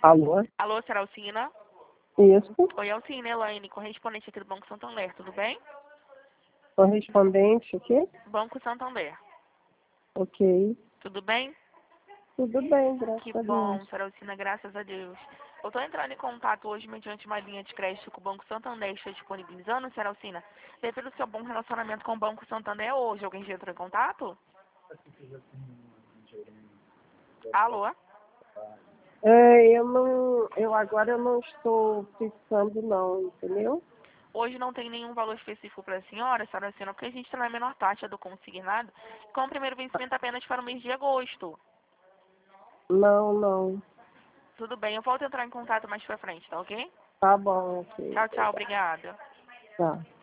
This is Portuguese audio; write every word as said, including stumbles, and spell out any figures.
Alô? Alô, senhora Alcina? Isso. Oi, Alcina, Elaine, correspondente aqui do Banco Santander, tudo bem? Correspondente aqui? Banco Santander, Ok. tudo bem? Tudo bem, graças Que a bom, Deus. senhora Alcina, graças a Deus. Eu estou entrando em contato hoje mediante uma linha de crédito que o Banco Santander está disponibilizando, senhora Alcina. Devido ao seu bom relacionamento com o Banco Santander hoje, alguém já entrou em contato? Alô? É, eu não, eu agora eu não estou fixando não, entendeu? Hoje não tem nenhum valor específico para a senhora, senhora Alcina, porque a gente está na menor taxa do consignado, com o primeiro vencimento apenas para o mês de agosto. Não, não. Tudo bem, eu volto a entrar em contato mais pra frente, tá ok? Tá bom, ok. Tchau, tchau, obrigada. Tá.